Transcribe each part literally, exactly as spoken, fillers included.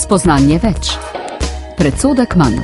Spoznanje več. Predsodek manj.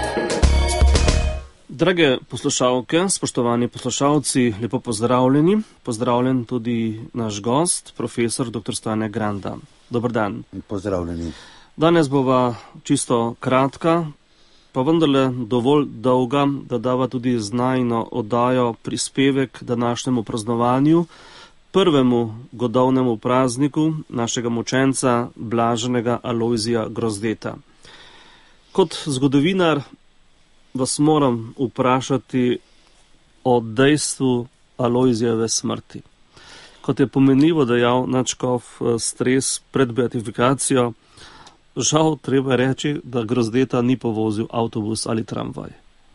Drage poslušalke, spoštovani poslušalci, lepo pozdravljeni. Pozdravljen tudi naš gost, profesor doktor Stane Granda. Dober dan. Pozdravljeni. Danes bova čisto kratka, pa vendarle dovolj dolga, da dava tudi znajno oddajo prispevek današnjemu praznovanju, prvemu godovnemu prazniku našega mučenca, blaženega Alojzija Grozdeta. Kot zgodovinar vas moram vprašati o dejstvu Alojzijeve smrti. Kot je pomenljivo dejal nadškof Stres pred beatifikacijo, žal treba reči, da Grozdeta ni povozil avtobus ali tramvaj.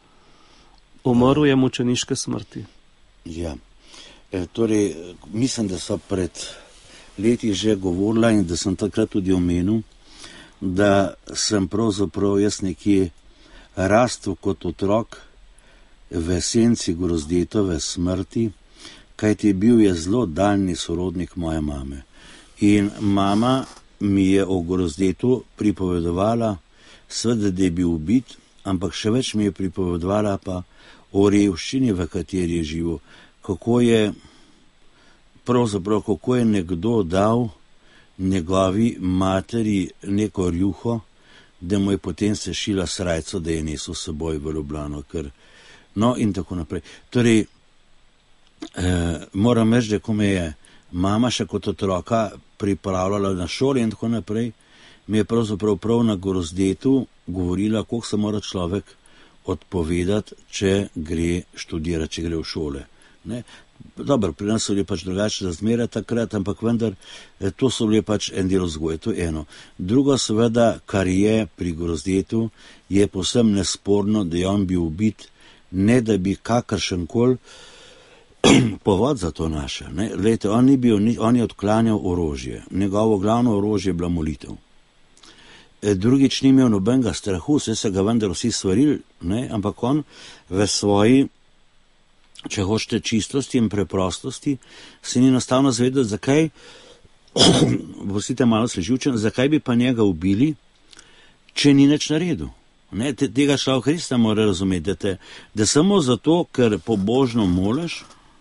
Umrl je mučeniške smrti. Ja, e, torej, mislim, da so pred leti že govorila in da sem takrat tudi omenil, da sem pravzaprav jaz nekje rastel kot otrok v senci Grozdetove smrti, kajti bil je zelo daljni sorodnik moje mame. In mama mi je o Grozdetu pripovedovala, seveda, da je bil ubit, ampak še več mi je pripovedovala pa o revščini, v kateri je živel, kako je pravzaprav, kako je nekdo dal njegovi materi neko rjuho, da mu je potem sešila srajco, da je nesel s seboj v Ljubljano, ker, no in tako naprej. Torej, eh, moram reči, da ko me je mama še kot otroka pripravljala na šoli in tako naprej, mi je pravzaprav prav na Grozdetu govorila, koliko se mora človek odpovedati, če gre študirati, če gre v šole. Ne? Dobro, pri nas so bile pač drugačne razmere takrat, ampak vendar to so bile pač en del vzgoje, to je eno. Drugo seveda, kar je pri Grozdetu, je povsem nesporno, da je on bil ubit, ne da bi kakršenkoli povod za to našel. Glejte, on ni bil, on je odklanjal orožje. Njegovo glavno orožje je bila molitev. Drugič ni imel nobenega strahu, vse se ga vendar vsi svarili, ne? Ampak on v svoji, če hočete, čistosti in preprostosti, se ni enostavno zavedal, zakaj, prosite malo sleživčen, zakaj bi pa njega ubili, če ni nič naredil. Ne? Tega človek res ne more razumeti, da, da samo zato, ker pobožno moliš,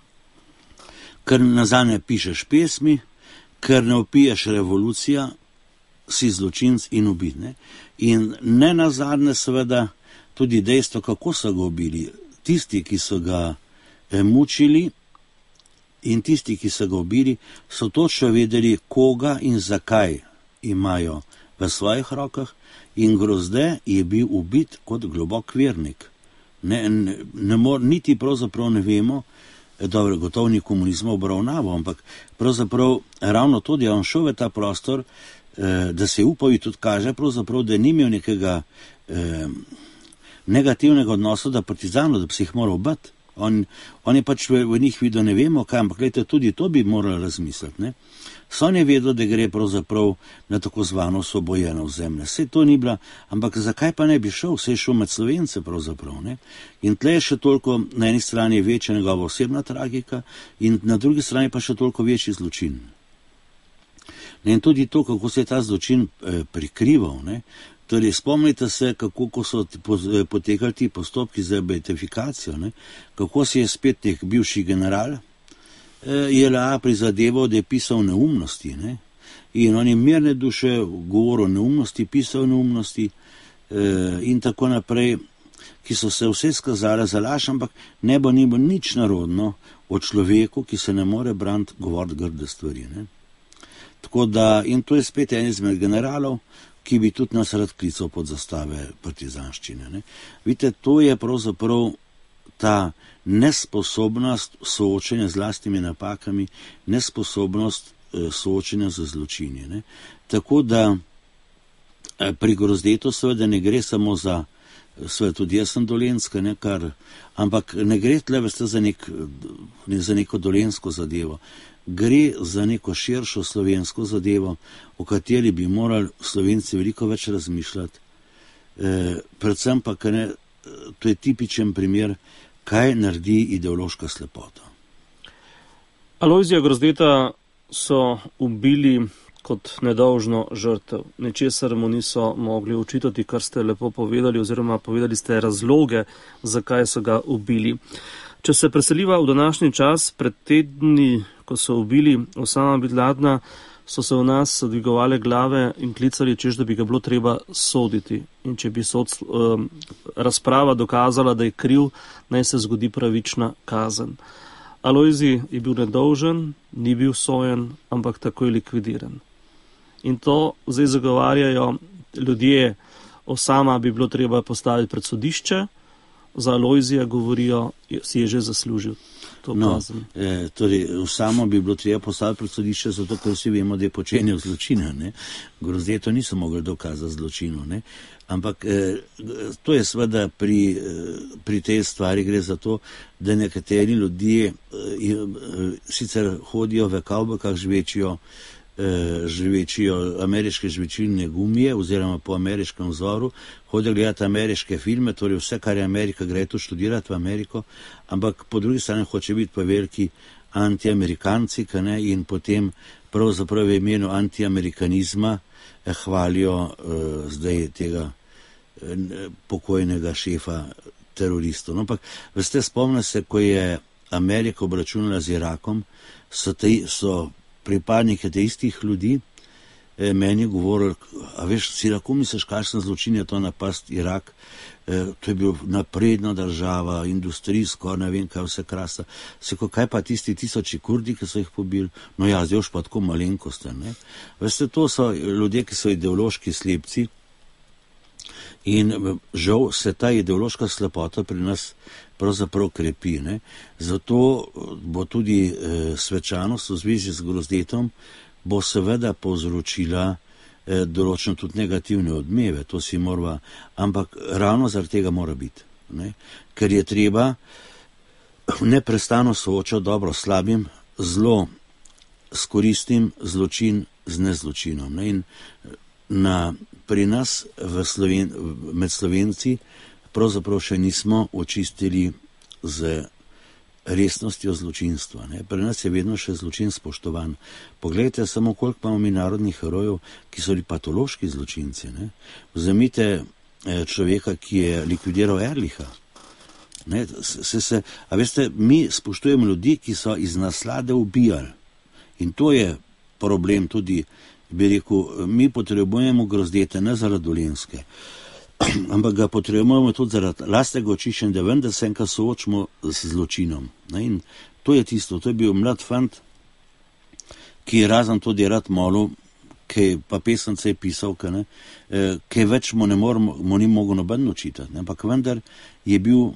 ker nazadnje pišeš pesmi, ker ne vpiješ revolucija, si zločinc in ubit. Ne? In ne nazadnje seveda tudi dejstvo, kako so ga ubili. Tisti, ki so ga eh, mučili in tisti, ki so ga ubili, so točno vedeli, koga in zakaj imajo v svojih rokah, in Grozde je bil ubit kot globok vernik. Ne, ne, ne mor, niti pravzaprav ne vemo, dobro, gotovo ni komunizma obravnaval, ampak pravzaprav ravno to, da je on šel v ta prostor, eh, da se upovi tudi kaže, pravzaprav, da ni imel nekega eh, negativnega odnosa do partizanov, da bi se jih moral bati. On, on je pač v, v njih videl, ne vemo kaj, ampak gledajte, tudi to bi morali razmisliti. Ne? Son je vedel, da gre pravzaprav na tako zvano osvobojeno ozemlje. Vse to ni bila, ampak zakaj pa ne bi šel? Vse je šel med Slovence pravzaprav. Ne? In tle je še toliko, na eni strani je večja njegova osebna tragika in na drugi strani pa še toliko večji zločin. Ne? In tudi to, kako se je ta zločin eh, prikrival. Ne? Torej, spomnite se, kako ko so potekali ti postopki za beatifikacijo, ne? Kako si je spet nek bivši general J L A prizadeval, da je pisal neumnosti. Ne? In on je mirne duše govoril neumnosti, pisal neumnosti eh, in tako naprej, ki so se vse skazale za laž, ampak ne bo ni bo nič narodno o človeku, ki se ne more braniti, govoriti grde stvari. Ne? Tako da, in to je spet en izmed generalov, ki bi tudi nas rad klical pod zastave partizanščine. Ne? Vidite, to je pravzaprav ta nesposobnost soočenja z lastnimi napakami, nesposobnost eh, soočenja z zločini. Ne? Tako da eh, pri Grozdetu seveda ne gre samo za, seveda tudi jaz sem Dolenjska, ne, kar, ampak ne gre tle veste za, nek, ne, za neko dolenjsko zadevo. Gre za neko širšo slovensko zadevo, o kateri bi morali Slovenci veliko več razmišljati. Eh, predvsem pa, ker ne, to je tipičen primer, kaj naredi ideološka slepota. Alojzija Grozdeta so ubili kot nedolžno žrtev. Ničesar mu niso mogli učitati, kar ste lepo povedali, oziroma povedali ste razloge, zakaj so ga ubili. Če se preseliva v današnji čas, pred tedni, ko so ubili Osama bin Ladna, so se v nas dvigovale glave in klicali, češ, da bi ga bilo treba soditi. In če bi sod, eh, razprava dokazala, da je kriv, naj se zgodi pravična kazen. Alojzij je bil nedolžen, ni bil sojen, ampak takoj likvidiran. In to zdaj zagovarjajo ljudje, Osama bi bilo treba postaviti pred sodišče, za Alojzija govorijo, si je že zaslužil to kazen. No, eh, torej, Osamo bi bilo treba postaviti pred sodišče, zato ker vsi vemo, da je počenjal zločina. Ne? Grozdeto niso mogli dokazati zločinu. Ne? Ampak eh, to je seveda pri, eh, pri tej stvari gre za to, da nekateri ljudje eh, sicer hodijo v kavbokah žvečijo, eh, žvečijo ameriške žvečilne gumije oziroma po ameriškem vzoru, hodijo gledati ameriške filme, torej vse, kar je Amerika, gre tu študirati v Ameriko, ampak po drugi strani hoče biti pa veliki antiamerikanci, ne, in potem pravzaprav v imenu antiamerikanizma eh, hvalijo eh, zdaj tega eh, pokojnega šefa teroristov. No, ampak veste, spomne se, ko je Amerika obračunala z Irakom, so, te, so pripadnike te istih ljudi eh, meni govorili, a veš, si lahko misliš, kakšen zločin je to napast Irak, eh, to je bil napredna država, industrijsko, ne vem kaj vse krasa. Seko, kaj pa tisti tisoči Kurdi, ki so jih pobili? No ja, zdaj už pa tako malenkoste, ne. Veste, to so ljudje, ki so ideološki slepci in žal se ta ideološka slepota pri nas pravzaprav krepi. Ne. Zato bo tudi eh, svečanost v zvezi z Grozdetom bo seveda povzročila eh, določeno tudi negativne odmeve, to si morava, ampak ravno zaradi tega mora biti. Ne. Ker je treba neprestano soočati dobro s slabim, zlo s koristim, zločin z nezločinom. Ne. In na, pri nas v Sloven, med Slovenci pravzaprav še nismo očistili z resnostjo zločinstva. Ne. Pri nas je vedno še zločin spoštovan. Poglejte samo, koliko imamo mi narodnih herojev, ki so bili patološki zločinci. Ne. Vzemite eh, človeka, ki je likvidiral Erlicha. Ne, se, se, a veste, mi spoštujemo ljudi, ki so iz naslade ubijali. In to je problem tudi, bi rekel, mi potrebujemo Grozdete ne zaradi Dolenjske, ampak ga potrebujemo tudi zaradi lastnega očiščenja, da vendar se enkrat soočimo z zločinom. Ne? In to je tisto, to je bil mlad fant, ki je razen tudi rad molil, ki pa pesence je pisal, ki, ne, ki več mu, ne moremo, mu ni mogel noben očitati, ne? Ampak vendar je bil,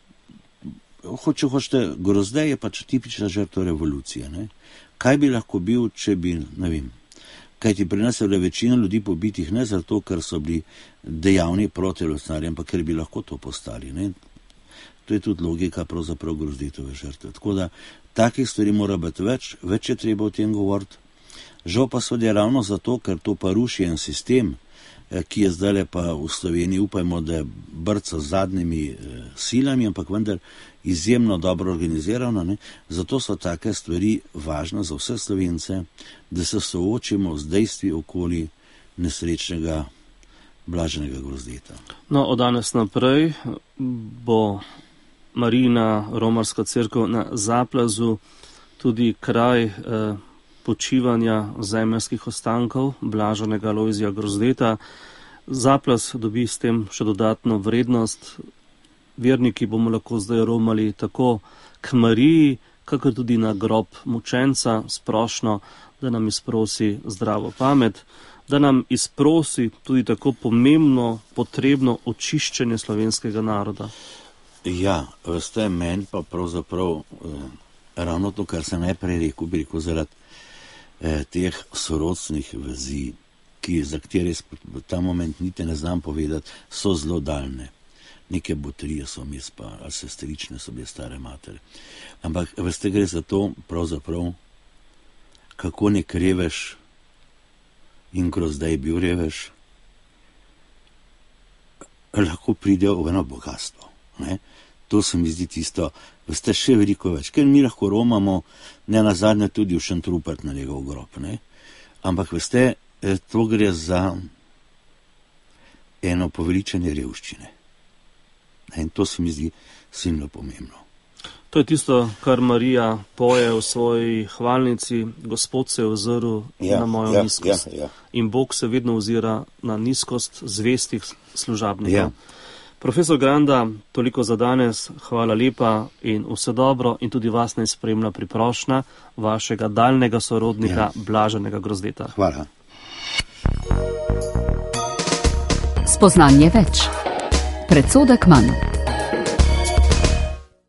če hočete, Grozdej je pač tipična žrtva revolucije. Ne? Kaj bi lahko bil, če bi, ne vem, kajti pri nas je bila večina ljudi pobitih ne zato, ker so bili dejavni proti revolucionarjem, ampak ker bi lahko to postali. Ne? To je tudi logika pravzaprav Grozdetove žrtve. Tako da takih stvari mora biti več, več je treba o tem govoriti. Žal pa sodi ravno zato, ker to pa ruši en sistem, ki je zdaj pa v Sloveniji, upajmo, da je brca z zadnjimi eh, silami, ampak vendar izjemno dobro organizirano. Ne? Zato so take stvari važne za vse Slovence, da se soočimo z dejstvi okoli nesrečnega Blaženega Grozdeta. No, od danes naprej bo Marijina romarska cerkev na Zaplazu tudi kraj eh, počivanja zemeljskih ostankov Blaženega Alojzija Grozdeta. Zaplaz dobi s tem še dodatno vrednost. Verniki bomo lahko zdaj romali tako k Mariji, kakor tudi na grob mučenca sprošno, da nam izprosi zdravo pamet, da nam izprosi tudi tako pomembno, potrebno očiščenje slovenskega naroda. Ja, veste, meni pa pravzaprav eh, ravno to, kar sem najprej rekel, bi rekel zaradi eh, teh sorodstvenih vezi, ki, za katere v ta moment niti ne znam povedati, so zelo daljne. Neke botrije so mi pa, ali sestrične so bile stare matere. Ampak, veste, gre za to, pravzaprav, kako nek revež in Grozdej bil revež, lahko pridejo v eno bogatstvo. Ne? To se mi zdi tisto, veste, še veliko več, ker mi lahko romamo, ne nazadnje tudi v Šentrupert na njegov grob. Ne? Ampak veste, to gre za eno poveličanje revščine. In to se mi zdi silno pomembno. To je tisto, kar Marija poje v svoji hvalnici, Gospod se je ozrl ja, na mojo ja, nizkost. Ja, ja. In Bog se vedno ozira na nizkost zvestih služabnikov. Ja. Profesor Granda, toliko za danes, hvala lepa in vse dobro in tudi vas naj spremlja priprošnja vašega daljnega sorodnika, ja. Blaženega Grozdeta. Hvala. Spoznanje več. Predsodek manj.